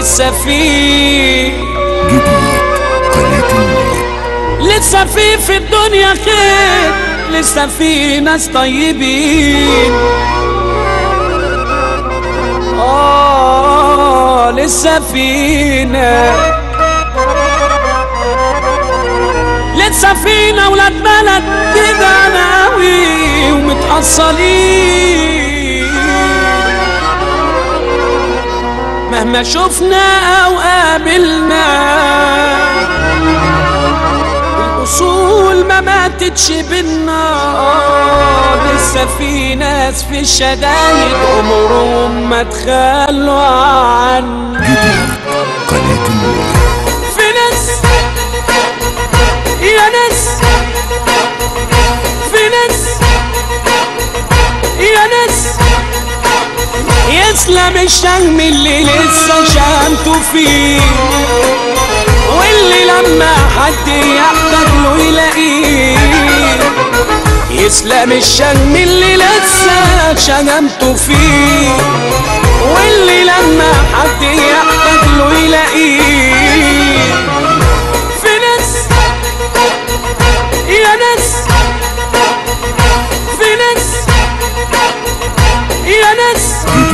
لسه في جديد قناة النور. لسه في الدنيا خير، لسه في ناس طيبين. لسه فينا، لسه فينا ولاد بلد كده ناوي ومتأصلين. مهما شفنا او قابلنا الأصول ما ماتتش بينا. لسه في ناس في الشدايد عمرهم ما تخلوا عن جديد قناة النور. في ناس يا ناس، في ناس يا ناس يسلم الشهم اللي لسه شهمته فيه، واللي لما حد يحتاج له يلاقيه. يسلم الشهم اللي لسه شهمته فيه، واللي لما حد يحتاج له يلاقيه. في ناس يا ناس، في ناس يا ناس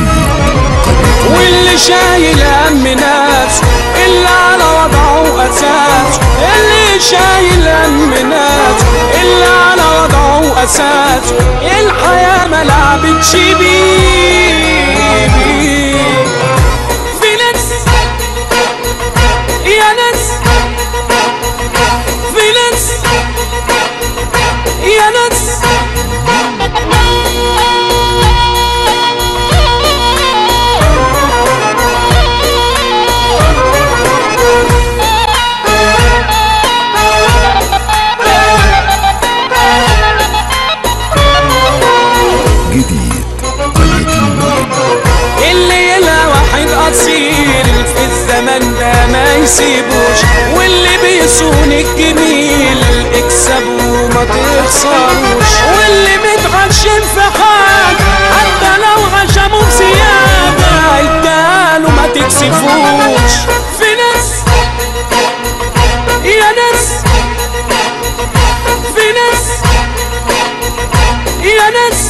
واللي شايل هم ناس اللي على وضعه اساس، اللي شايل هم ناس اللي على وضعه اساس. الحياة ما لعبتش بيه. في ناس يا ناس، في ناس يا ناس جديد قناة النور. اللي يلا واحد أصيل في الزمن ده ما يسيبوش، واللي بيصون الجميل اكسبوا ما تخسروش، واللي متغشم في حاجة حتى لو غشموا بزيادة اداله ما تكسفوش. في ناس يا ناس، في ناس يا ناس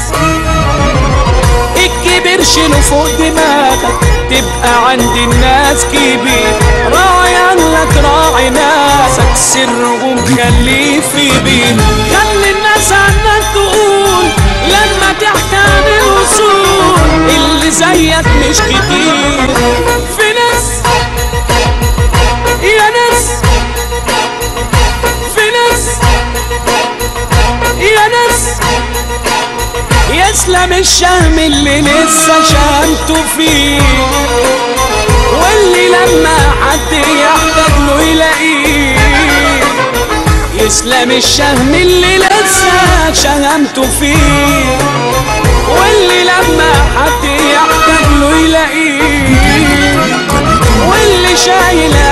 الكبير شيله فوق دماغك تبقى عند الناس كبير. راعي عنك راعي ناسك، سرهم خليه في بين. خلي الناس عنك تقول لما تحكي عن الوصول اللي زيك مش كتير. في ناس يا ناس، في ناس يا ناس يسلم الشهم اللي لسه شهمته فيه، واللي لما حد يحتاج له يلاقيه. يسلم الشهم اللي لسه شهمته فيه، واللي لما حد يحتاج له يلاقيه. واللي شايل